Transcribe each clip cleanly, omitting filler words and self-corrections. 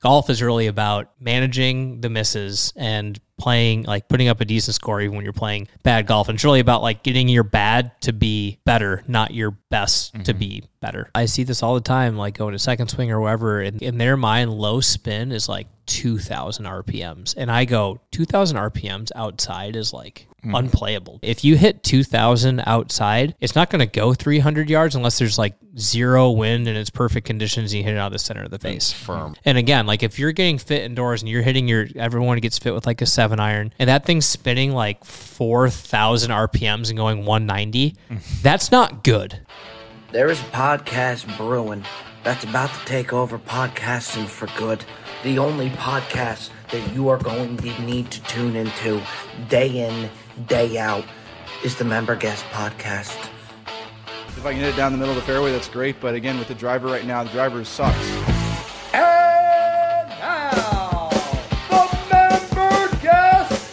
golf is really about managing the misses and playing, like putting up a decent score even when you're playing bad golf. And it's really about like getting your bad to be better, not your best to be better. I see this all the time, like going to second swing or wherever. In their mind, low spin is like 2,000 RPMs. And I go, 2,000 RPMs outside is like unplayable. If you hit 2,000 outside, it's not going to go 300 yards unless there's like zero wind and it's perfect conditions and you hit it out of the center of the face. Firm. And again, like if you're getting fit indoors and you're hitting everyone gets fit with like a 7-iron and that thing's spinning like 4,000 RPMs and going 190, that's not good. There is a podcast brewing that's about to take over podcasting for good. The only podcast that you are going to need to tune into day in, day out is the Member Guest Podcast. If I can hit it down the middle of the fairway, that's great. But again, with the driver right now, the driver sucks. And now, the Member Guest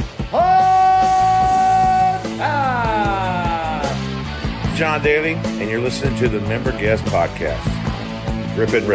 Podcast. John Daly, and you're listening to the Member Guest Podcast. Rip it.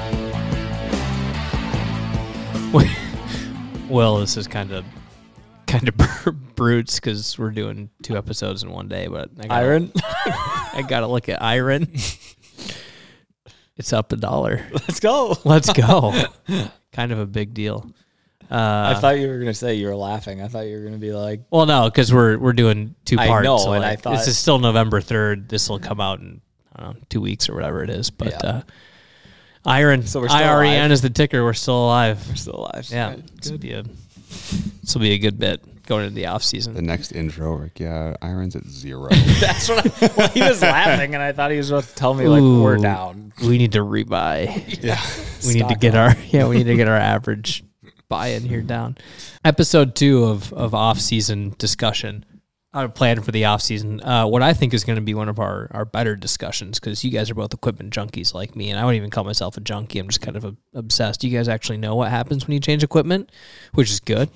Well, this is kind of brutes because we're doing 2 episodes in one day. But I gotta look at Iron. It's up $1. Let's go. Kind of a big deal. I thought you were going to say you were laughing. I thought you were going to be like... Well, no, because we're doing 2 parts. I know, so and like, I thought... This is still November 3rd. This will come out in, I don't know, 2 weeks or whatever it is. But Iron, so we're still IREN alive. Is the ticker. We're still alive. We're still alive. Yeah. Right. This will be a good bit going into the off season. The next intro, like, Iron's at 0. That's what he was laughing, and I thought he was about to tell me, like, we're down. We need to rebuy. Yeah. We need to get our average buy-in here down. Episode 2 of off-season discussion. Our plan for the off-season. What I think is going to be one of our better discussions, because you guys are both equipment junkies like me, and I wouldn't even call myself a junkie. I'm just kind of obsessed. You guys actually know what happens when you change equipment, which is good.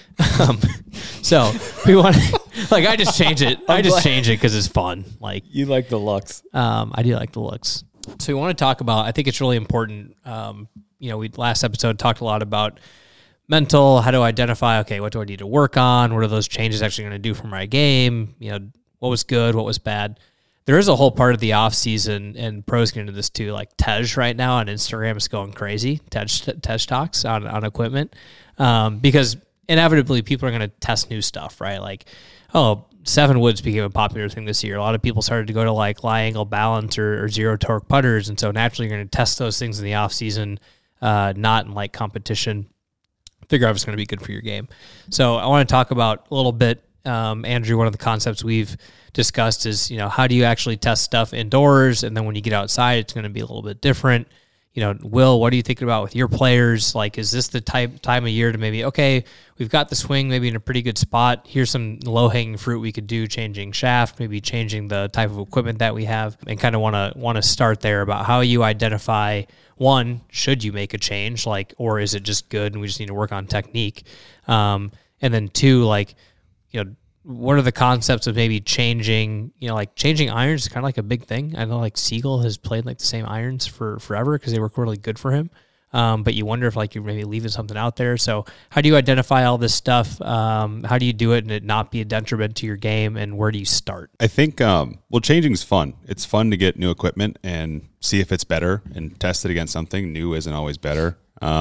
So we want to, like, I just change it. I just change it because it's fun. Like, you like the looks. I do like the looks. So we want to talk about, I think it's really important. We last episode talked a lot about mental, how to identify, okay, what do I need to work on? What are those changes actually going to do for my game? What was good? What was bad? There is a whole part of the off season, and pros get into this too, like Tej right now on Instagram is going crazy. Tej talks on equipment, because inevitably people are going to test new stuff, right? Like, 7 woods became a popular thing this year. A lot of people started to go to like lie angle balance or zero torque putters. And so naturally you're going to test those things in the off season, not in like competition. Figure out if it's going to be good for your game. So I want to talk about a little bit, Andrew, one of the concepts we've discussed is, how do you actually test stuff indoors? And then when you get outside, it's going to be a little bit different. Will, what are you thinking about with your players? Like, is this the time of year to maybe, okay, we've got the swing maybe in a pretty good spot. Here's some low-hanging fruit we could do, changing shaft, maybe changing the type of equipment that we have, and kind of want to start there about how you identify, one, should you make a change, like, or is it just good and we just need to work on technique? And then 2, like, what are the concepts of maybe changing, like changing irons is kind of like a big thing. I know like Siegel has played like the same irons for forever because they work really good for him. But you wonder if like you're maybe leaving something out there. So how do you identify all this stuff? How do you do it and it not be a detriment to your game? And where do you start? I think, changing is fun. It's fun to get new equipment and see if it's better and test it against something. New isn't always better.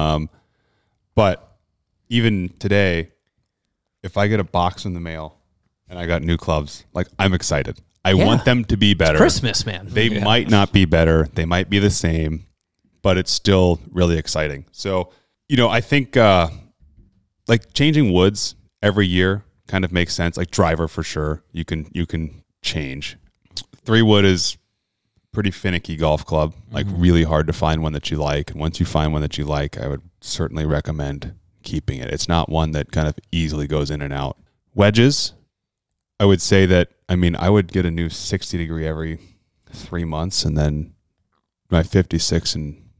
But even today, if I get a box in the mail, and I got new clubs, like, I'm excited. I want them to be better. It's Christmas, man. They might not be better. They might be the same, but it's still really exciting. So, I think like changing woods every year kind of makes sense. Like driver for sure, you can change. 3-wood is pretty finicky golf club, like really hard to find one that you like. And once you find one that you like, I would certainly recommend keeping it. It's not one that kind of easily goes in and out. Wedges, I would say that, I would get a new 60 degree every 3 months, and then my 56 and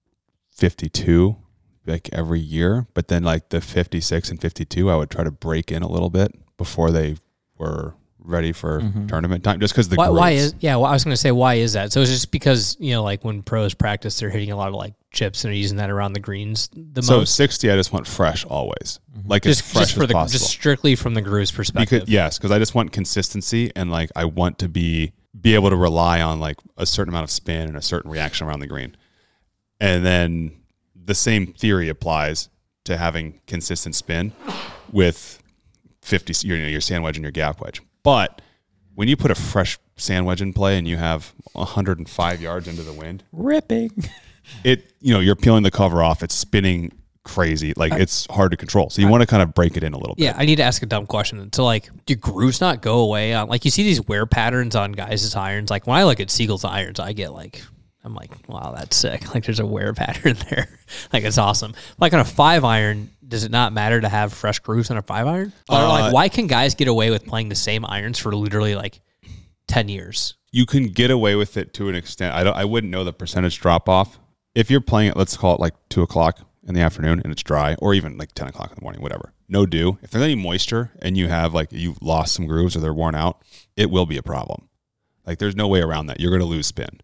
52 like every year. But then like the 56 and 52, I would try to break in a little bit before they were ready for tournament time, just because the why grooves. I was going to say, why is that? So it's just because, like when pros practice, they're hitting a lot of like chips and they're using that around the greens the So most. 60, I just want fresh always, like as Just fresh for as possible. just strictly from the grooves perspective. Because I just want consistency, and like I want to be able to rely on like a certain amount of spin and a certain reaction around the green. And then the same theory applies to having consistent spin with 50 your sand wedge and your gap wedge. But when you put a fresh sand wedge in play and you have 105 yards into the wind, Ripping. you're peeling the cover off, it's spinning crazy, like it's hard to control. So you want to kind of break it in a little bit. Yeah, I need to ask a dumb question. So, like, do grooves not go away on, like, you see these wear patterns on guys' irons? Like, when I look at Siegel's irons, I'm like, wow, that's sick. Like, there's a wear pattern there. Like, it's awesome. Like, on a 5-iron, does it not matter to have fresh grooves on a 5-iron? Or, like, why can guys get away with playing the same irons for literally, like, 10 years? You can get away with it to an extent. I wouldn't know the percentage drop off. If you're playing it, let's call it like 2 o'clock in the afternoon and it's dry, or even like 10 o'clock in the morning, whatever. No dew. If there's any moisture and you have like, you've lost some grooves or they're worn out, it will be a problem. Like there's no way around that. You're going to lose spin.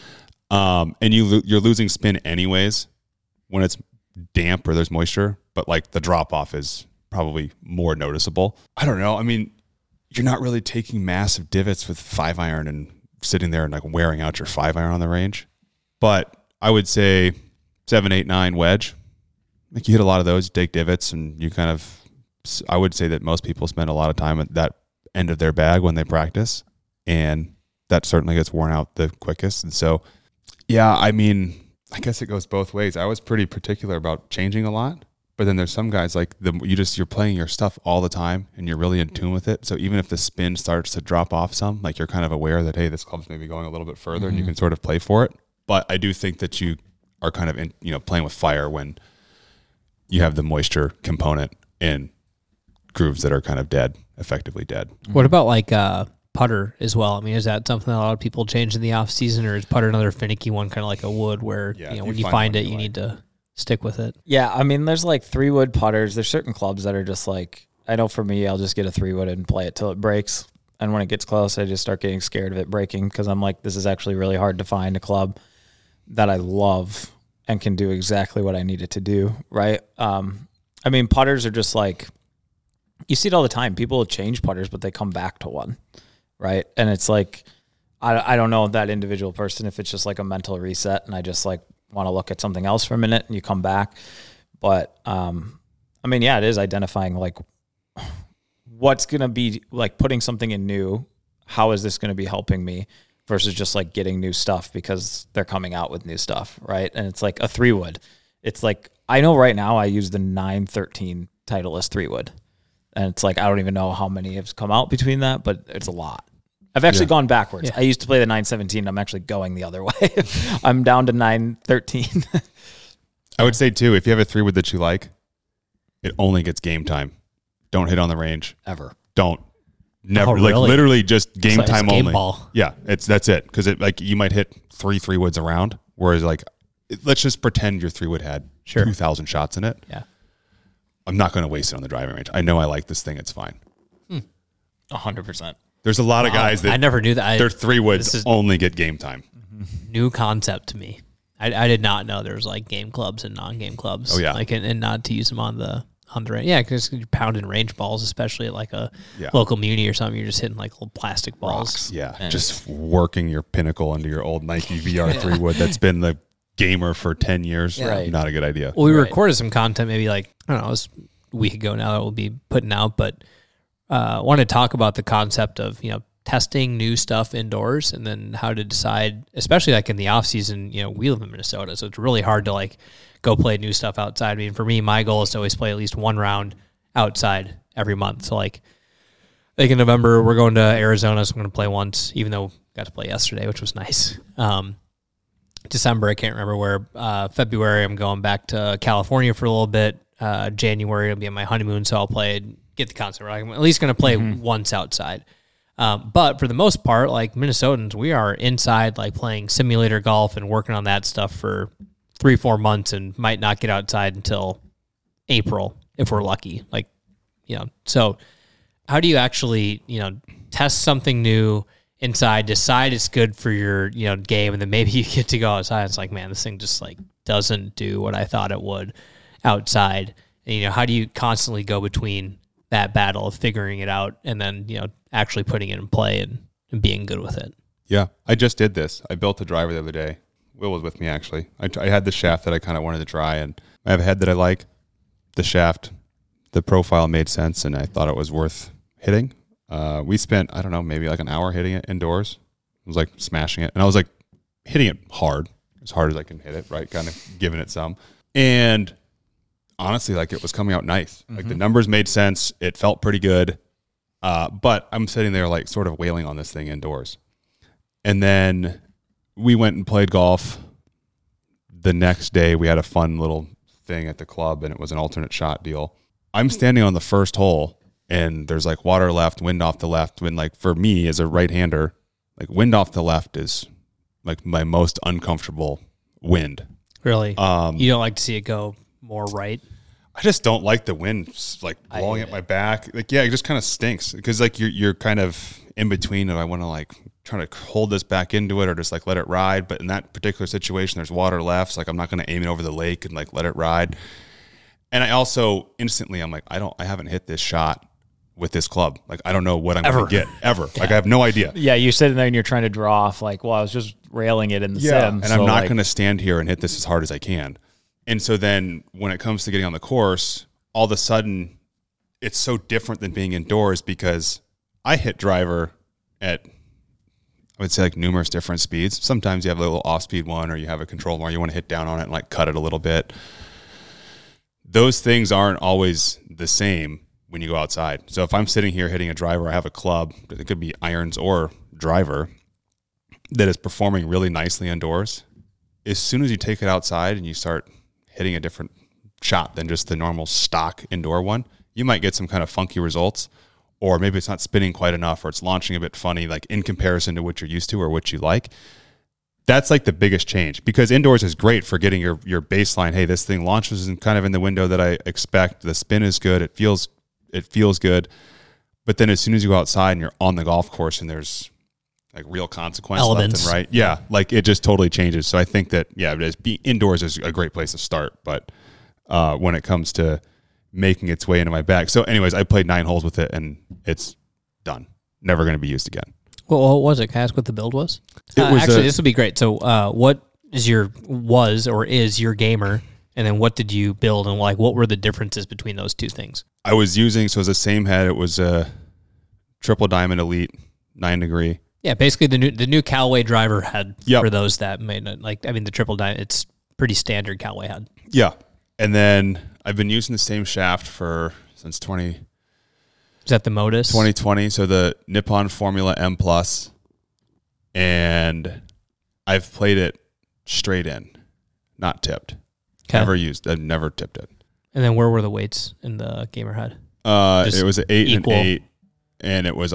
And you're losing spin anyways when it's damp or there's moisture, but like the drop off is probably more noticeable. I don't know. I mean, you're not really taking massive divots with 5-iron and sitting there and like wearing out your 5-iron on the range. But I would say 7, 8, 9 wedge. Like you hit a lot of those, you take divots, and you kind of, I would say that most people spend a lot of time at that end of their bag when they practice, and that certainly gets worn out the quickest. And so, yeah, I mean, I guess it goes both ways. I was pretty particular about changing a lot, but then there's some guys like you're playing your stuff all the time and you're really in tune with it. So even if the spin starts to drop off some, like you're kind of aware that, hey, this club's maybe going a little bit further and you can sort of play for it. But I do think that you are kind of playing with fire when you have the moisture component in grooves that are kind of dead, effectively dead. What about like putter as well? I mean, is that something that a lot of people change in the off season, or is putter another finicky one, kind of like a wood where when you find it, you need to stick with it? Yeah, I mean, there's like 3-wood putters. There's certain clubs that are just like, I know for me, I'll just get a 3-wood and play it till it breaks. And when it gets close, I just start getting scared of it breaking because I'm like, this is actually really hard to find a club that I love and can do exactly what I need it to do, right? I mean, putters are just like, you see it all the time. People will change putters, but they come back to one, right? And it's like, I don't know that individual person, if it's just like a mental reset and I just like want to look at something else for a minute and you come back. But, I mean, yeah, it is identifying like what's going to be like putting something in new. How is this going to be helping me versus just like getting new stuff because they're coming out with new stuff, right? And it's like a 3-wood. It's like, I know right now I use the 913 Titleist 3-wood. And it's like, I don't even know how many have come out between that, but it's a lot. I've actually gone backwards. I used to play the 917. I'm actually going the other way. I'm down to 913. I would say too, if you have a 3-wood that you like, it only gets game time. Don't hit on the range. Ever. Don't. Never. Oh, like really? literally just game It's time game only. ball. Yeah, that's it. Because it like you might hit 3-3-woods around, whereas like let's just pretend your 3-wood had 2,000 shots in it. Yeah. I'm not going to waste it on the driving range. I know I like this thing. It's fine. 100%. There's a lot of guys that I never knew that. their 3-woods this is only get game time. new concept to me. I did not know there was like game clubs and non-game clubs. Oh, yeah. Like and not to use them on the range. Yeah, because you're pounding range balls, especially at like a local muni or something. You're just hitting like little plastic balls. Yeah, just working your pinnacle into your old Nike VR 3-wood that's been the gamer for 10 years. Right. Not a good idea. Well, we recorded some content maybe like, I don't know, it was a week ago now that we'll be putting out, but wanted to talk about the concept of, testing new stuff indoors and then how to decide, especially like in the off season, we live in Minnesota, so it's really hard to like go play new stuff outside. I mean, for me, my goal is to always play at least one round outside every month. So like in November, we're going to Arizona, so I'm going to play once, even though I got to play yesterday, which was nice. December, I can't remember where. February, I'm going back to California for a little bit. January, I'll be on my honeymoon, so I'll get the concept right. I'm at least going to play once outside. But for the most part, like Minnesotans, we are inside, like playing simulator golf and working on that stuff for 3-4 months and might not get outside until April if we're lucky. So how do you actually, test something new inside, decide it's good for your, game, and then maybe you get to go outside. It's like, man, this thing just like doesn't do what I thought it would outside. And, how do you constantly go between that battle of figuring it out and then, actually putting it in play and being good with it? Yeah, I just did this. I built a driver the other day. Will was with me, actually. I had the shaft that I kind of wanted to try, and I have a head that I like. The shaft, the profile made sense, and I thought it was worth hitting. We spent, I don't know, maybe like an hour hitting it indoors. I was like smashing it, and I was like hitting it hard as I can hit it, right? Kind of giving it some. And honestly, like it was coming out nice. Like the numbers made sense. It felt pretty good. But I'm sitting there like sort of wailing on this thing indoors. And then we went and played golf. The next day we had a fun little thing at the club, and it was an alternate shot deal. I'm standing on the first hole, and there's like water left, wind off the left. When like for me as a right-hander, like wind off the left is like my most uncomfortable wind. Really? You don't like to see it go more right? I just don't like the wind like blowing at my back. Like, yeah, it just kind of stinks because like you're kind of in between. And I want to like try to hold this back into it or just like let it ride. But in that particular situation, there's water left. So like I'm not going to aim it over the lake and like let it ride. And I also instantly I'm like I haven't hit this shot with this club. Like I don't know what I'm going to get ever. Like I have no idea. Yeah, you're sitting there and you're trying to draw off like, well, I was just railing it in the sim. And I'm not going to stand here and hit this as hard as I can. And so then when it comes to getting on the course, all of a sudden it's so different than being indoors because I hit driver at, I would say like numerous different speeds. Sometimes you have a little off-speed one or you have a control more. You want to hit down on it and like cut it a little bit. Those things aren't always the same when you go outside. So if I'm sitting here hitting a driver, I have a club, it could be irons or driver, that is performing really nicely indoors. As soon as you take it outside and you start hitting a different shot than just the normal stock indoor one, you might get some kind of funky results, or maybe it's not spinning quite enough, or it's launching a bit funny, like in comparison to what you're used to or what you like. That's like the biggest change, because indoors is great for getting your baseline. Hey, this thing launches in kind of in the window that I expect. The spin is good. It feels good. But then as soon as you go outside and you're on the golf course and there's like real consequence elements left and right. Yeah. Like it just totally changes. So I think that, being indoors is a great place to start. But when it comes to making its way into my bag. So anyways, I played 9 holes with it and it's done. Never going to be used again. Well, what was it? Can I ask what the build was? Actually, this would be great. So what is your gamer? And then what did you build? And like, what were the differences between those two things? I was using, so it was the same head. It was a Triple Diamond Elite 9 degree. Yeah, basically the new Callaway driver head for those that may not the Triple Diamond. It's pretty standard Callaway head. Yeah, and then I've been using the same shaft since 20. Is that the Modus? 2020. So the Nippon Formula M Plus, and I've played it straight in, not tipped. Okay. I've never tipped it. And then where were the weights in the gamer head? It was an 8 equal. and 8, and it was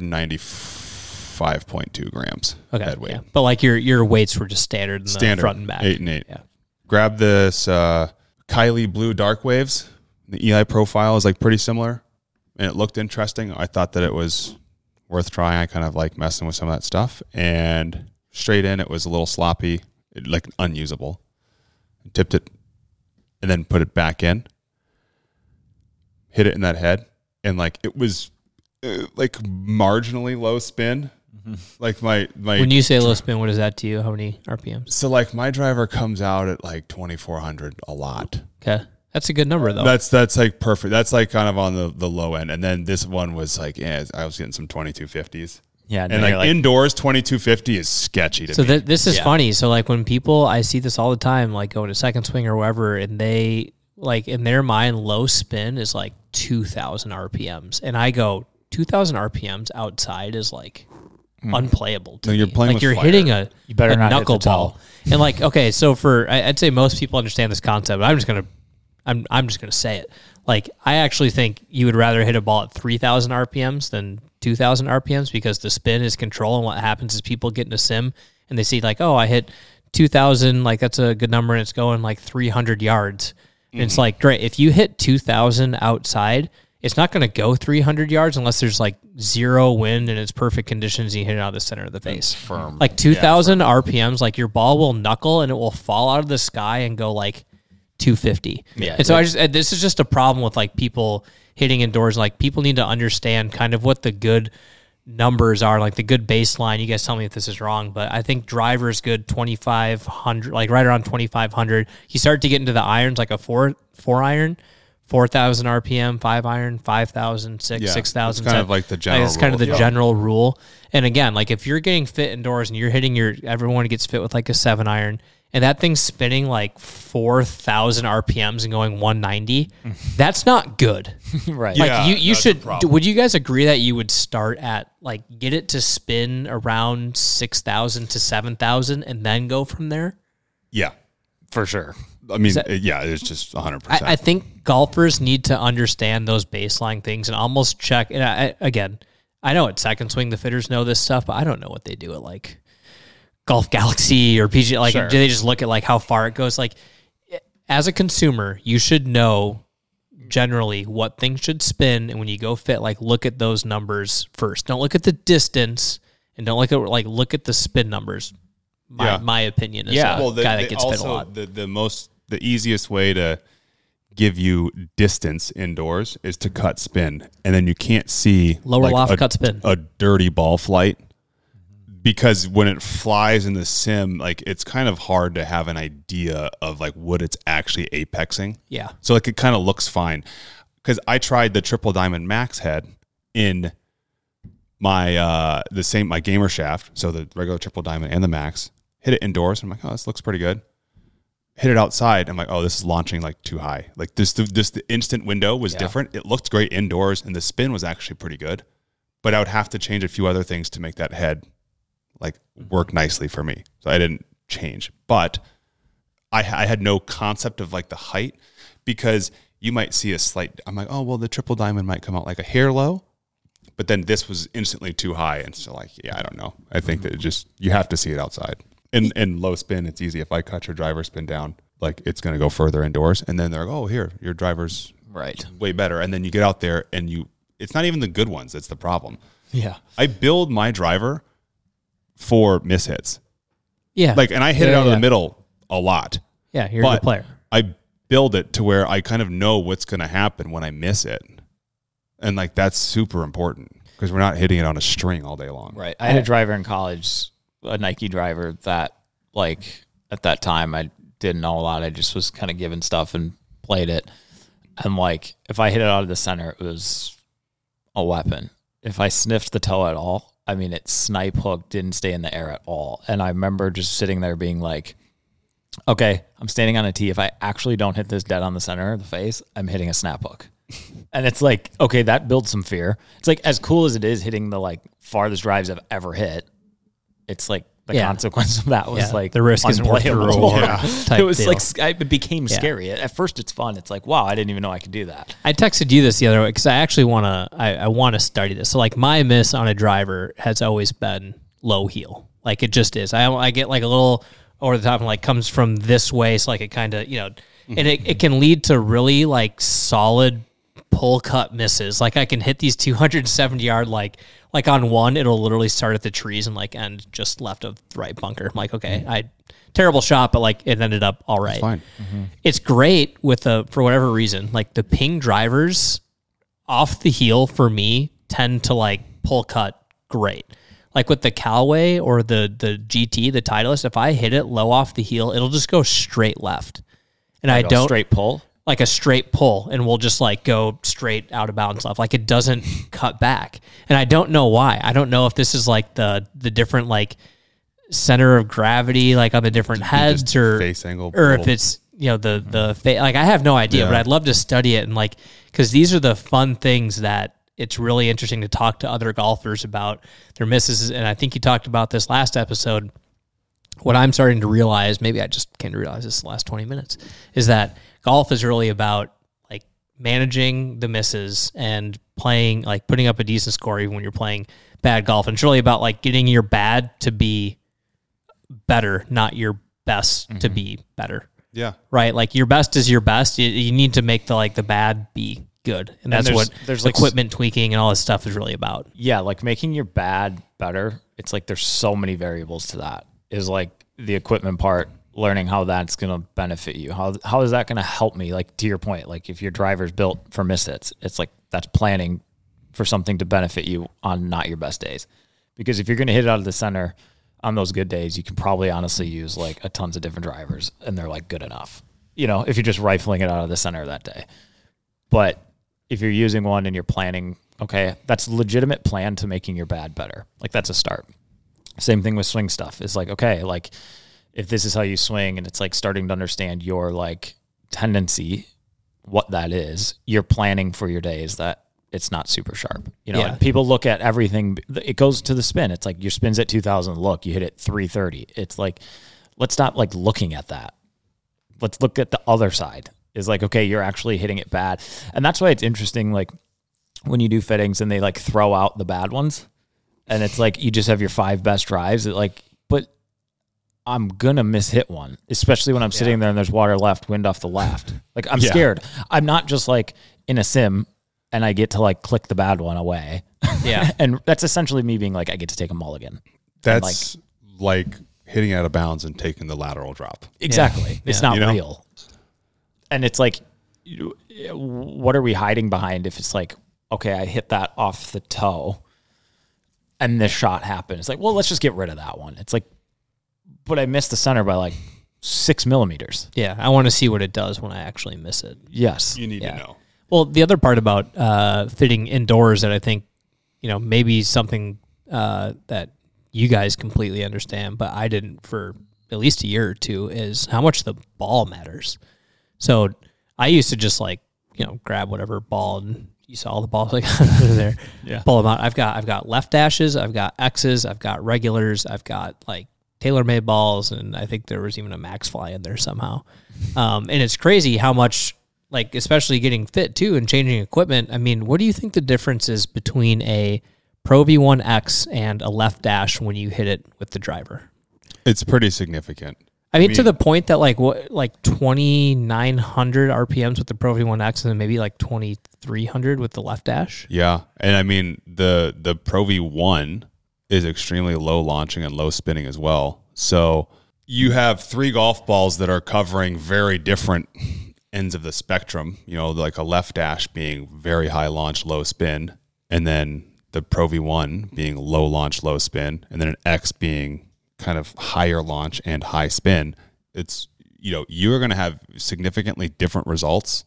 195.2 grams head weight. Yeah. But like your weights were just standard in the front and back. 8 and 8. Yeah. Grab this Kylie Blue Dark Waves. The EI profile is like pretty similar, and it looked interesting. I thought that it was worth trying. I kind of like messing with some of that stuff. And straight in, it was a little sloppy, like unusable. Tipped it, and then put it back in. Hit it in that head, and like it was like marginally low spin. Mm-hmm. Like my when you say low spin, what is that to you? How many RPMs? So like my driver comes out at like 2,400 a lot. Okay, that's a good number though. That's like perfect. That's like kind of on the low end. And then this one was like, I was getting some 2250s. Yeah, and like indoors 2250 is sketchy to me. So this is funny. So like when I see this all the time, like going to Second Swing or wherever, and they like in their mind, low spin is like 2,000 RPMs, and I go 2,000 RPMs outside is like unplayable. To you're me. playing like with you're fire. hitting a better not knuckle hit the ball, and like okay, so I'd say most people understand this concept. But I'm just gonna say it. Like I actually think you would rather hit a ball at 3,000 RPMs than 2,000 RPMs because the spin is control, and what happens is people get in a sim and they see like, oh, I hit 2,000, like that's a good number, and it's going like 300 yards. And it's like, great. If you hit 2,000 outside, it's not going to go 300 yards unless there's like zero wind and it's perfect conditions and you hit it out of the center of the face. Firm. Like 2,000 RPMs, like your ball will knuckle and it will fall out of the sky and go like 250. Yeah. And so this is just a problem with like people hitting indoors. Like people need to understand kind of what the good numbers are, like the good baseline. You guys tell me if this is wrong, but I think driver's good 2,500, like right around 2,500. You start to get into the irons, like a four iron, 4,000 RPM, 5 iron, 5,000, 6,000. It's kind of like the general It's kind of the rule. general rule. And again, like if you're getting fit indoors and you're hitting everyone gets fit with like a 7 iron, and that thing's spinning like 4,000 RPMs and going 190, that's not good. Right. Like Yeah, you that's should, a problem. would you guys agree that you would start at like get it to spin around 6,000 to 7,000 and then go from there? Yeah. For sure. I mean, it's just 100%. I think golfers need to understand those baseline things and almost check. And I know at Second Swing the fitters know this stuff, but I don't know what they do at like Golf Galaxy or PG. Like, Sure. do they just look at like how far it goes? Like, as a consumer, you should know generally what things should spin, and when you go fit, like look at those numbers first. Don't look at the distance, and don't look at the spin numbers. My opinion is Yeah. a guy that gets fit a lot. The easiest way to give you distance indoors is to cut spin, and then you can't see Lower loft, cut spin. a dirty ball flight, because when it flies in the sim, like it's kind of hard to have an idea of like what it's actually apexing. Yeah. So like it kind of looks fine, because I tried the Triple Diamond Max head in my my gamer shaft, so the regular Triple Diamond and the Max. Hit it indoors. I'm like, oh, this looks pretty good. Hit it outside. I'm like, oh, this is launching like too high. Like the instant window was different. It looked great indoors, and the spin was actually pretty good. But I would have to change a few other things to make that head like work nicely for me. So I didn't change. But I had no concept of like the height, because you might see a slight. I'm like, oh, well, the Triple Diamond might come out like a hair low. But then this was instantly too high. And so like, yeah, I don't know. I think that you have to see it outside. And low spin, it's easy. If I cut your driver spin down, like it's going to go further indoors. And then they're like, oh, here, your driver's way better. And then you get out there and it's not even the good ones. That's the problem. Yeah. I build my driver for mishits. Yeah. Like, and I hit it out of the middle a lot. Yeah, you're a good player. I build it to where I kind of know what's going to happen when I miss it. And like, that's super important, because we're not hitting it on a string all day long. Right. I had a driver in college, a Nike driver that, like, at that time I didn't know a lot. I just was kind of given stuff and played it. And like, if I hit it out of the center, it was a weapon. If I sniffed the toe at all, I mean, it snipe hook didn't stay in the air at all. And I remember just sitting there being like, okay, I'm standing on a tee. If I actually don't hit this dead on the center of the face, I'm hitting a snap hook. And it's like, okay, that builds some fear. It's like, as cool as it is hitting the like farthest drives I've ever hit, it's like the consequence of that was like the risk isn't worth the unplayable. reward. It was deal. like, it became scary. At first it's fun. It's like, wow, I didn't even know I could do that. I texted you this the other way because I actually want to. I want to study this. So like my miss on a driver has always been low heel. Like it just is. I get like a little over the top and like comes from this way. So like it kind of and it can lead to really like solid pull cut misses. Like I can hit these 270 yard like on one, it'll literally start at the trees and like end just left of the right bunker. I'm like, okay, terrible shot, but like it ended up all right. It's fine. It's great with for whatever reason, like the ping drivers off the heel for me tend to like pull cut great. Like with the Callaway or the GT, the Titleist, if I hit it low off the heel, it'll just go straight left. And Like I don't straight pull. like a straight pull, and we'll just like go straight out of bounds left. Like it doesn't cut back. And I don't know why. I don't know if this is like the different like center of gravity, like on the different heads, just or face angle or if pull. it's like I have no idea, but I'd love to study it. And like, because these are the fun things that it's really interesting to talk to other golfers about their misses. And I think you talked about this last episode. What I'm starting to realize, maybe I just came to realize this the last 20 minutes, is that golf is really about like managing the misses and playing, like putting up a decent score even when you're playing bad golf. And it's really about like getting your bad to be better, not your best to be better. Yeah. Right? Like your best is your best. You need to make the bad be good. And that's there's what equipment tweaking and all this stuff is really about. Yeah, like making your bad better. It's like there's so many variables to that. Is like the equipment part, learning how that's going to benefit you. How is that going to help me? Like to your point, like if your driver's built for mishits, it's like that's planning for something to benefit you on not your best days. Because if you're going to hit it out of the center on those good days, you can probably honestly use like a tons of different drivers and they're like good enough, you know, if you're just rifling it out of the center that day. But if you're using one and you're planning, okay, that's a legitimate plan to making your bad better. Like that's a start. Same thing with swing stuff. It's like, okay, like if this is how you swing and it's like starting to understand your like tendency, what that is, you're planning for your days that it's not super sharp. You know, and people look at everything. It goes to the spin. It's like your spin's at 2000. Look, you hit it 330. It's like, let's stop like looking at that. Let's look at the other side. Is like, okay, you're actually hitting it bad. And that's why it's interesting. Like when you do fittings and they like throw out the bad ones and it's like, you just have your 5 best drives. It like, but I'm going to mishit one, especially when I'm sitting there and there's water left, wind off the left. Like I'm scared. I'm not just like in a sim and I get to like click the bad one away. Yeah. And that's essentially me being like, I get to take a mulligan. That's like hitting out of bounds and taking the lateral drop. Exactly. Yeah. It's not You know? real. And it's like, what are we hiding behind if it's like, okay, I hit that off the toe and this shot happened. It's like, well, let's just get rid of that one. It's like, but I missed the center by like 6 millimeters. Yeah, I want to see what it does when I actually miss it. Yes. You need to know. Well, the other part about fitting indoors that I think, you know, maybe something that you guys completely understand, but I didn't for at least a year or two, is how much the ball matters. So I used to just like, you know, grab whatever ball, and you saw all the balls like there, pull them out. I've got left dashes, I've got X's, I've got regulars, I've got like TaylorMade balls, and I think there was even a Max Fly in there somehow. And it's crazy how much, like, especially getting fit too and changing equipment. I mean, what do you think the difference is between a Pro V1X and a left dash when you hit it with the driver? It's pretty significant. I mean, to the point that like 2,900 RPMs with the Pro V1X and then maybe like 2,300 with the left dash. Yeah, and I mean the Pro V1 is extremely low launching and low spinning as well. So you have 3 golf balls that are covering very different ends of the spectrum. You know, like a left dash being very high launch, low spin, and then the Pro V1 being low launch, low spin, and then an X being kind of higher launch and high spin. It's, you know, you're going to have significantly different results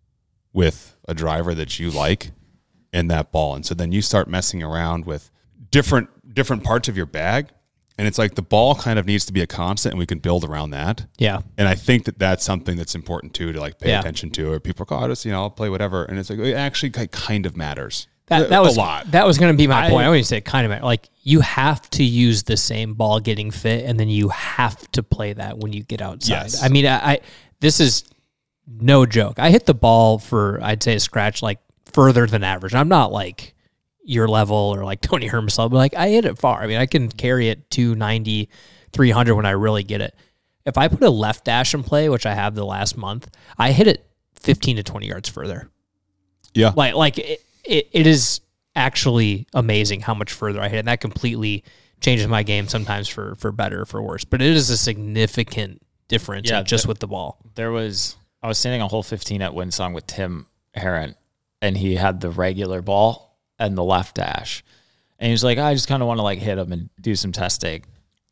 with a driver that you like in that ball. And so then you start messing around with different parts of your bag, and it's like the ball kind of needs to be a constant, and we can build around that. Yeah. And I think that that's something that's important too, to like pay attention to, or people go, oh, just, you know, I'll play whatever. And it's like, it actually kind of matters. That was a lot. That was going to be my point. I always say kind of like you have to use the same ball getting fit, and then you have to play that when you get outside. Yes. I mean, I this is no joke. I hit the ball for, I'd say, a scratch like further than average. I'm not like your level or like Tony Hermsel, but like I hit it far. I mean, I can carry it 290, 300 when I really get it. If I put a left dash in play, which I have the last month, I hit it 15 to 20 yards further. Yeah. Like it is actually amazing how much further I hit. And that completely changes my game sometimes for better or for worse. But it is a significant difference just with the ball. I was standing on hole 15 at Windsong with Tim Heron, and he had the regular ball and the left dash. And he was like, I just kind of want to like hit him and do some testing.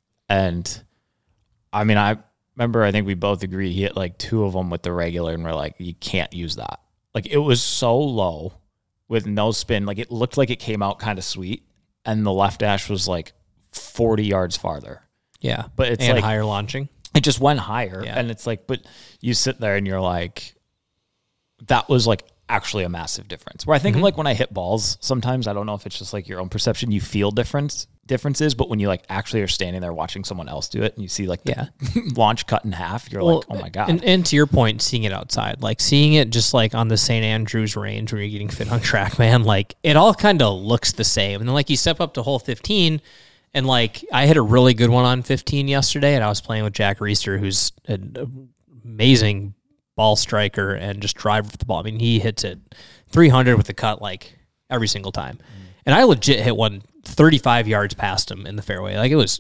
And I mean, I remember, I think we both agreed he hit like 2 of them with the regular, and we're like, you can't use that. Like it was so low with no spin. Like it looked like it came out kind of sweet, and the left dash was like 40 yards farther. Yeah. But it's and like higher launching. It just went higher. Yeah. And it's like, but you sit there and you're like, that was like actually a massive difference. Where I think like when I hit balls, sometimes, I don't know if it's just like your own perception, you feel differences, but when you like actually are standing there watching someone else do it and you see like the launch cut in half, you're like, oh my God. And to your point, seeing it outside, like seeing it just like on the St. Andrews range where you're getting fit on track, man, like it all kind of looks the same. And then like you step up to hole 15, and like I hit a really good one on 15 yesterday, and I was playing with Jack Reister, who's an amazing ball striker and just driver with the ball. I mean, he hits it 300 with the cut like every single time. And I legit hit one 35 yards past him in the fairway. Like it was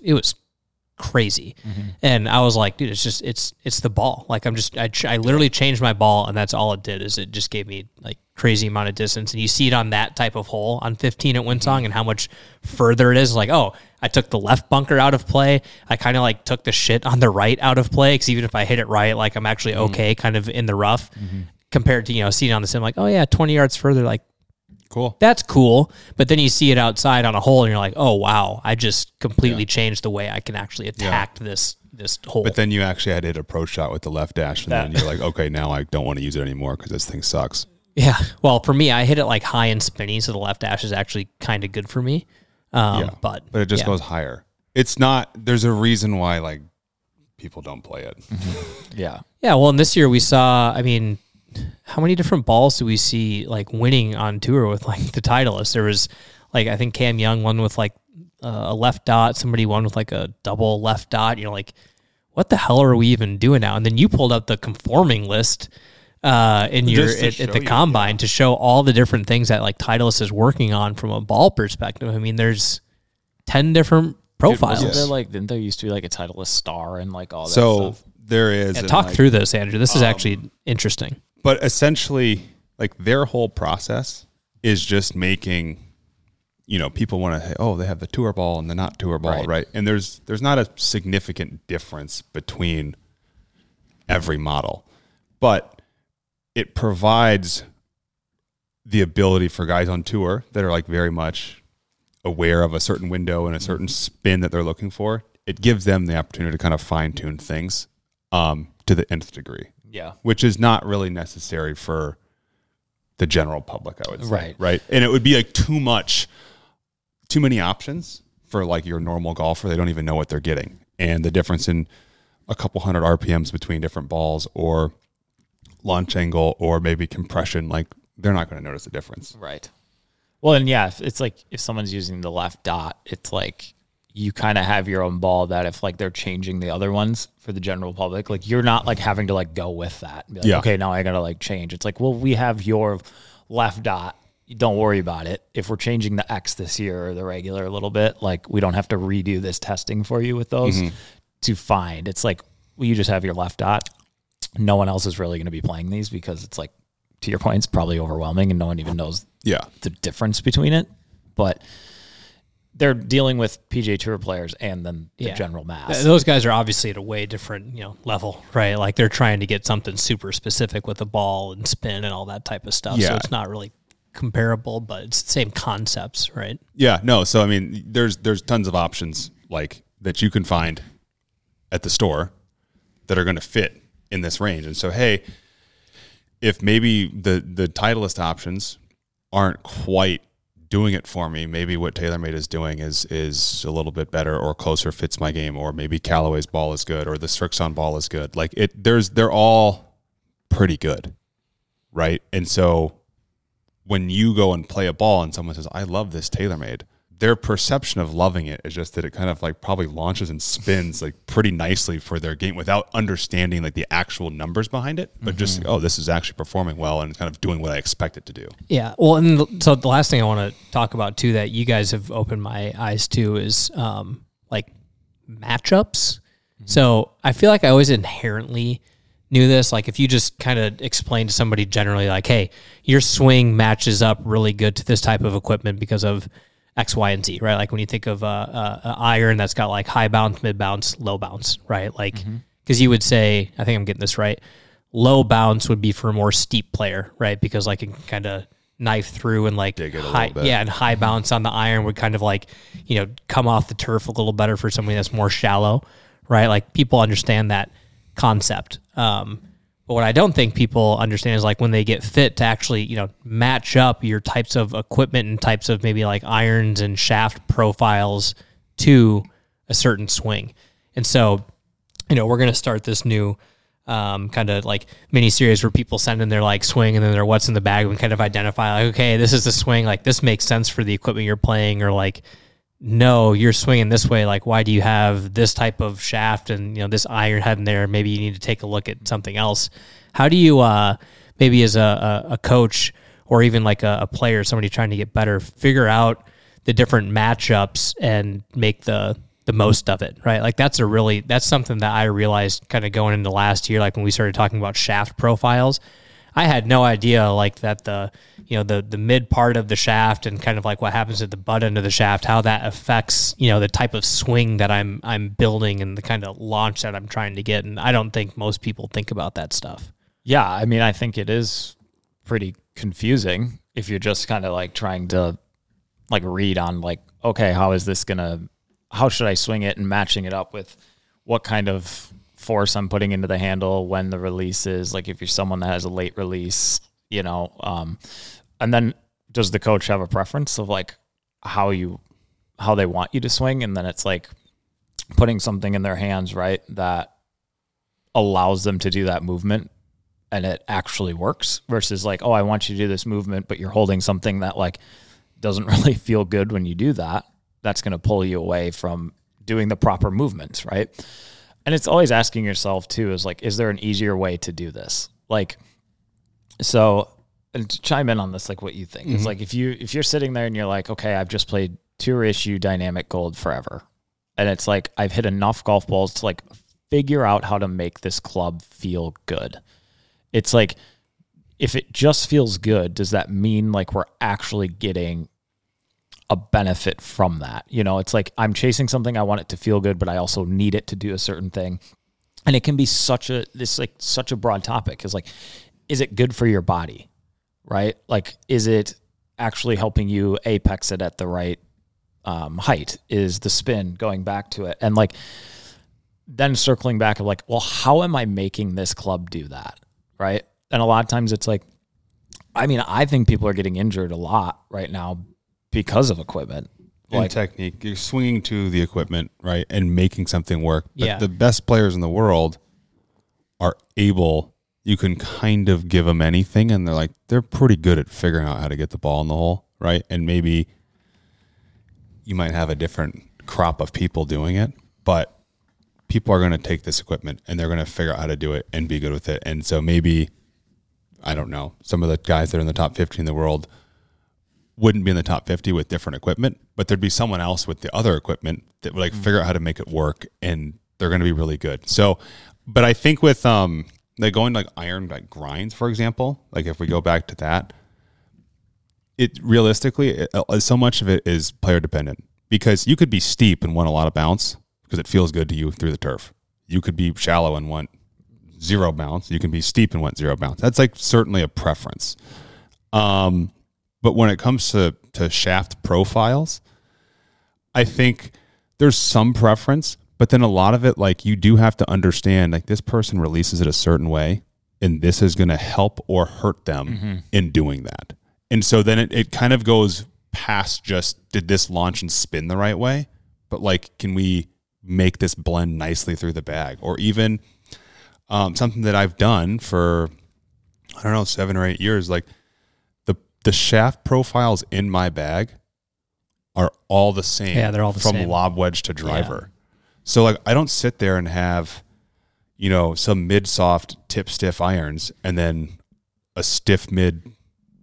crazy. And I was like, dude, it's the ball. Like I literally changed my ball, and that's all it did, is it just gave me like crazy amount of distance. And you see it on that type of hole on 15 at Windsong and how much further it is. Like, oh, I took the left bunker out of play. I kind of like took the shit on the right out of play, because even if I hit it right, like I'm actually okay kind of in the rough compared to, seeing on the sim, like, oh yeah, 20 yards further, like, Cool. that's cool. But then you see it outside on a hole and you're like, oh wow, I just completely changed the way I can actually attack this hole. But then you actually had to hit a pro shot with the left dash, and then you're like, okay, now I don't want to use it anymore because this thing sucks. Yeah. Well, for me, I hit it like high and spinny, so the left dash is actually kind of good for me. But it just goes higher. It's not. There's a reason why like people don't play it. Yeah. Yeah. Well, and this year we saw, I mean, how many different balls do we see like winning on tour with like the Titleist? There was like, I think Cam Young won with like a left dot. Somebody won with like a double left dot. You're like, what the hell are we even doing now? And then you pulled up the conforming list in your at the combine to show all the different things that like Titleist is working on from a ball perspective. I mean, there's 10 different profiles. Didn't there used to be like a Titleist star and like all that So stuff? there is. Yeah, talk through this, Andrew. This is actually interesting. But essentially, like their whole process is just making, people want to say, oh, they have the tour ball and the not tour ball, right? And there's not a significant difference between every model, but it provides the ability for guys on tour that are like very much aware of a certain window and a certain spin that they're looking for. It gives them the opportunity to kind of fine tune things to the nth degree. Yeah. Which is not really necessary for the general public, I would say. Right. Right. And it would be like too many options for like your normal golfer. They don't even know what they're getting. And the difference in a couple hundred RPMs between different balls or launch angle or maybe compression, like they're not going to notice the difference. Right. Well, and yeah, it's like if someone's using the left dot, it's like you kind of have your own ball that if like they're changing the other ones for the general public, like you're not like having to like go with that. And be like, okay, now I got to like change. It's like, well, we have your left dot. Don't worry about it. If we're changing the X this year or the regular a little bit, like we don't have to redo this testing for you with those to find. It's like, well, you just have your left dot. No one else is really going to be playing these because it's like, to your point, it's probably overwhelming and no one even knows the difference between it. But they're dealing with PGA Tour players and then the general mass. Those guys are obviously at a way different, level, right? Like they're trying to get something super specific with the ball and spin and all that type of stuff. Yeah. So it's not really comparable, but it's the same concepts, right? Yeah, no. So I mean, there's tons of options like that you can find at the store that are going to fit in this range. And so, hey, if maybe the Titleist options aren't quite doing it for me, maybe what TaylorMade is doing is a little bit better or closer fits my game, or maybe Callaway's ball is good or the Strixon ball is good. Like they're all pretty good, right? And so when you go and play a ball and someone says, I love this TaylorMade, their perception of loving it is just that it kind of like probably launches and spins like pretty nicely for their game without understanding like the actual numbers behind it, but just, oh, this is actually performing well and kind of doing what I expect it to do. Yeah. Well, and so the last thing I want to talk about too, that you guys have opened my eyes to is like matchups. So I feel like I always inherently knew this. Like if you just kind of explain to somebody generally like, hey, your swing matches up really good to this type of equipment because of X, Y, and Z, right? Like when you think of a iron that's got like high bounce, mid bounce, low bounce, right? Like, because you would say, I think I'm getting this right, low bounce would be for a more steep player, right? Because like it can kind of knife through and like high, and high bounce on the iron would kind of like, come off the turf a little better for somebody that's more shallow, right? Like people understand that concept. But what I don't think people understand is like when they get fit to actually, match up your types of equipment and types of maybe like irons and shaft profiles to a certain swing. And so, we're going to start this new kind of like mini series where people send in their like swing and then their what's in the bag and kind of identify like, okay, this is the swing. Like this makes sense for the equipment you're playing, or like no, you're swinging this way. Like, why do you have this type of shaft and, this iron head in there? Maybe you need to take a look at something else. How do you, maybe as a coach or even like a player, somebody trying to get better, figure out the different matchups and make the most of it, right? Like that's something that I realized kind of going into last year, like when we started talking about shaft profiles. I had no idea like that the mid part of the shaft and kind of like what happens at the butt end of the shaft, how that affects, the type of swing that I'm building and the kind of launch that I'm trying to get. And I don't think most people think about that stuff. Yeah. I mean, I think it is pretty confusing if you're just kind of like trying to like read on like, okay, how should I swing it and matching it up with what kind of force I'm putting into the handle, when the release is, like if you're someone that has a late release, and then does the coach have a preference of like how they want you to swing? And then it's like putting something in their hands, right, that allows them to do that movement and it actually works, versus like, oh, I want you to do this movement, but you're holding something that like doesn't really feel good when you do that. That's going to pull you away from doing the proper movements, right? And it's always asking yourself too, is like, is there an easier way to do this? Like, so, and to chime in on this, like what you think. It's like, if you're sitting there and you're like, okay, I've just played tour issue dynamic gold forever. And it's like, I've hit enough golf balls to like figure out how to make this club feel good. It's like, if it just feels good, does that mean like we're actually getting a benefit from that? It's like I'm chasing something, I want it to feel good, but I also need it to do a certain thing. And it can be such a broad topic. Is like, is it good for your body? Right? Like, is it actually helping you apex it at the right height? Is the spin going back to it? And like, then circling back of like, well, how am I making this club do that? Right? And a lot of times it's like, I mean, I think people are getting injured a lot right now because of equipment. And technique. You're swinging to the equipment, right, and making something work. But Yeah. the best players in the world are able, you can kind of give them anything, and they're pretty good at figuring out how to get the ball in the hole, right? And maybe you might have a different crop of people doing it, but people are going to take this equipment and they're going to figure out how to do it and be good with it. And so maybe, I don't know, some of the guys that are in the top 50 in the world wouldn't be in the top 50 with different equipment, but there'd be someone else with the other equipment that would like figure out how to make it work, and they're going to be really good. So, but I think with like going like iron like grinds, for example, like if we go back to that, it realistically, so much of it is player dependent, because you could be steep and want a lot of bounce because it feels good to you through the turf. You could be shallow and want zero bounce. You can be steep and want zero bounce. That's like certainly a preference. But when it comes to shaft profiles, I think there's some preference, but then a lot of it, like you do have to understand, like this person releases it a certain way, and this is going to help or hurt them in doing that. And so then it kind of goes past just, did this launch and spin the right way? But like, can we make this blend nicely through the bag? Or even something that I've done for, 7 or 8 years, like, the shaft profiles in my bag are all the same. Yeah, they're all the from same. lob wedge to driver. Yeah. So like, I don't sit there and have, some mid soft tip stiff irons and then a stiff mid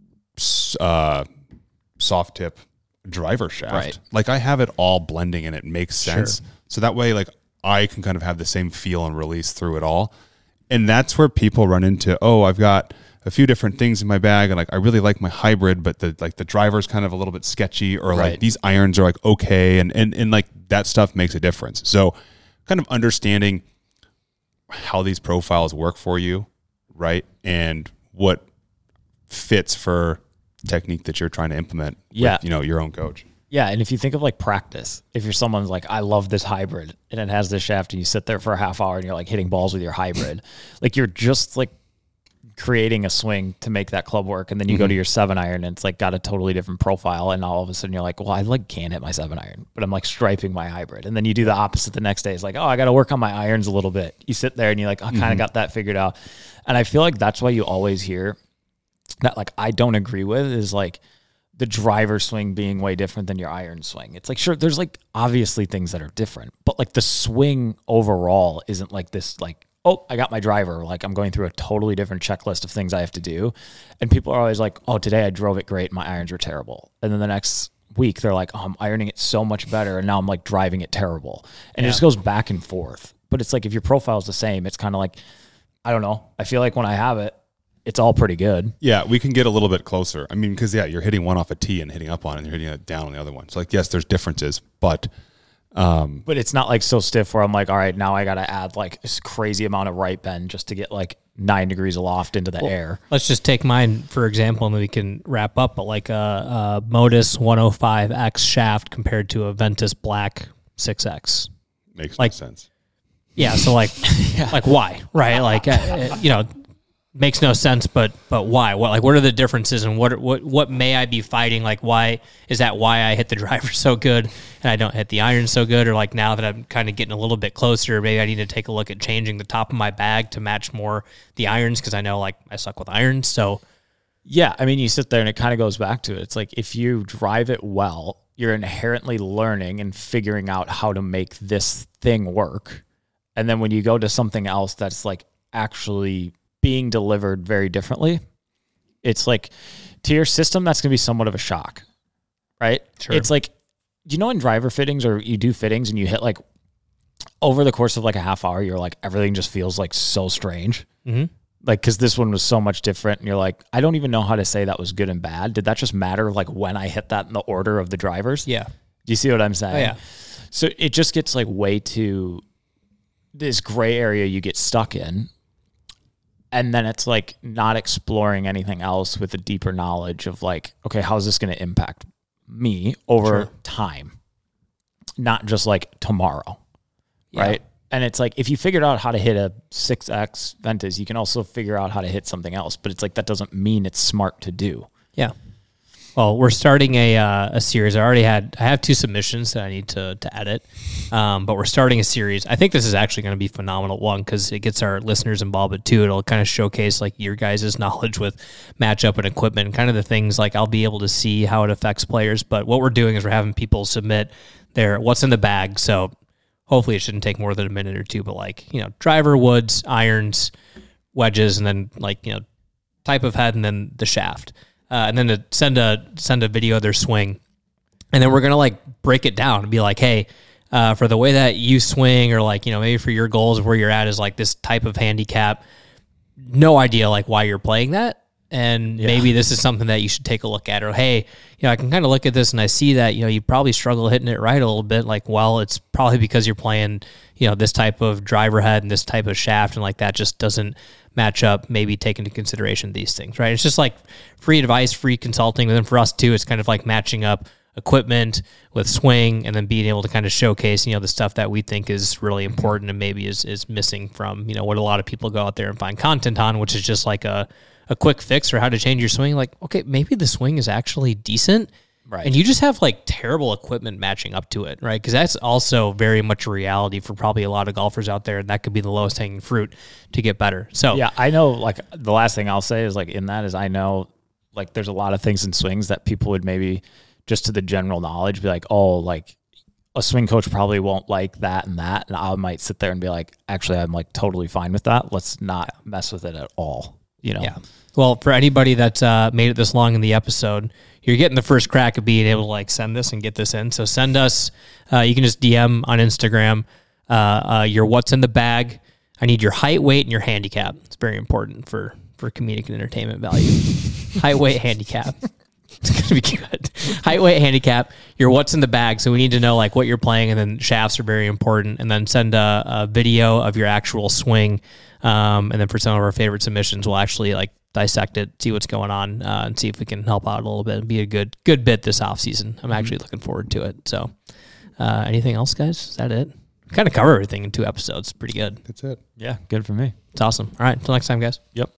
soft tip driver shaft. Right. Like I have it all blending and it makes sense. Sure. So that way, like I can kind of have the same feel and release through it all. And that's where people run into, I've got a few different things in my bag, and like I really like my hybrid, but the driver's kind of a little bit sketchy, or like Right. these irons are like okay, and like that stuff makes a difference. So kind of understanding how these profiles work for you, right? And what fits for technique that you're trying to implement with, your own coach. Yeah, and if you think of like practice, if you're someone's like, I love this hybrid and it has this shaft, and you sit there for a half hour and you're like hitting balls with your hybrid, like you're just like creating a swing to make that club work, and then you go to your 7-iron and it's like got a totally different profile, and all of a sudden you're like, well, I like can't hit my 7-iron, but I'm like striping my hybrid. And then you do the opposite the next day. It's like, I got to work on my irons a little bit. You sit there and you're like, I kind of got that figured out. And I feel like that's why you always hear that, like, I don't agree with, is like the driver swing being way different than your iron swing. It's like, sure, there's like obviously things that are different, but like the swing overall isn't like this, like, oh, I got my driver. Like I'm going through a totally different checklist of things I have to do. And people are always like, oh, today I drove it great. My irons were terrible. And then the next week they're like, oh, I'm ironing it so much better. And now I'm like driving it terrible. And it just goes back and forth. But it's like, if your profile is the same, it's kind of like, I don't know. I feel like when I have it, it's all pretty good. Yeah, we can get a little bit closer. I mean, because, you're hitting one off a tee and hitting up on it, and you're hitting it down on the other one. So, like, yes, there's differences, but it's not like so stiff where I'm like, all right, now I got to add like this crazy amount of right bend just to get like 9 degrees of loft into the air. Let's just take mine, for example, and then we can wrap up. But like a Modus 105X shaft compared to a Ventus Black 6X. Makes like, no sense. Yeah, so like, like why, right? Like, makes no sense, but why? What are the differences, and what may I be fighting? Like, why is that? Why I hit the driver so good and I don't hit the iron so good? Or like now that I'm kind of getting a little bit closer, maybe I need to take a look at changing the top of my bag to match more the irons, because I know like I suck with irons. So yeah, I mean, you sit there and it kind of goes back to it. It's like, if you drive it well, you're inherently learning and figuring out how to make this thing work. And then when you go to something else that's like actually being delivered very differently, it's like, to your system, that's going to be somewhat of a shock, right? Sure. It's like, you know, in driver fittings, or you do fittings and you hit like over the course of like a half hour, you're like, everything just feels like so strange. Mm-hmm. Like, because this one was so much different, and you're like, I don't even know how to say that was good and bad. Did that just matter like when I hit that in the order of the drivers? Yeah. Do you see what I'm saying? Oh, yeah. So it just gets like way too this gray area you get stuck in. And then it's like not exploring anything else with a deeper knowledge of like, okay, how is this going to impact me over time? Not just like tomorrow, right? And it's like, if you figured out how to hit a 6X Ventus, you can also figure out how to hit something else. But it's like, that doesn't mean it's smart to do. Yeah. Well, we're starting a series. I have 2 submissions that I need to edit, but we're starting a series. I think this is actually going to be a phenomenal one, because it gets our listeners involved, but too, it'll kind of showcase like your guys' knowledge with matchup and equipment, and kind of the things like I'll be able to see how it affects players. But what we're doing is we're having people submit their what's in the bag. So hopefully it shouldn't take more than a minute or two, but like, driver, woods, irons, wedges, and then like, type of head, and then the shaft. And then to send a video of their swing. And then we're going to like break it down and be like, hey, for the way that you swing, or like, maybe for your goals of where you're at is like this type of handicap, no idea like why you're playing that. And maybe this is something that you should take a look at. Or, hey, I can kind of look at this and I see that, you probably struggle hitting it right a little bit. Like, well, it's probably because you're playing, this type of driver head and this type of shaft, and like that just doesn't match up. Maybe take into consideration these things, right? It's just like free advice, free consulting. And then for us too, it's kind of like matching up equipment with swing, and then being able to kind of showcase, the stuff that we think is really important and maybe is missing from, what a lot of people go out there and find content on, which is just like a quick fix for how to change your swing. Like, okay, maybe the swing is actually decent, right? And you just have like terrible equipment matching up to it, right? Because that's also very much a reality for probably a lot of golfers out there, and that could be the lowest hanging fruit to get better. So yeah, I know, like, the last thing I'll say is like, in that is, I know like there's a lot of things in swings that people would maybe just to the general knowledge be like, oh, like a swing coach probably won't like that and that. And I might sit there and be like, actually, I'm like totally fine with that. Let's not mess with it at all. Yeah. Well, for anybody that's made it this long in the episode, you're getting the first crack of being able to like send this and get this in. So send us, you can just DM on Instagram, your what's in the bag. I need your height, weight, and your handicap. It's very important for comedic and entertainment value. Height, weight, handicap. It's going to be good. Height, weight, handicap, your what's in the bag. So we need to know like what you're playing, and then shafts are very important. And then send a video of your actual swing. And then for some of our favorite submissions, we'll actually like dissect it, see what's going on, and see if we can help out a little bit and be a good bit this off season. I'm actually looking forward to it. So anything else, guys? Is that it? We kind of cover everything in 2 episodes. Pretty good. That's it. Yeah, good for me. It's awesome. All right. Until next time, guys. Yep.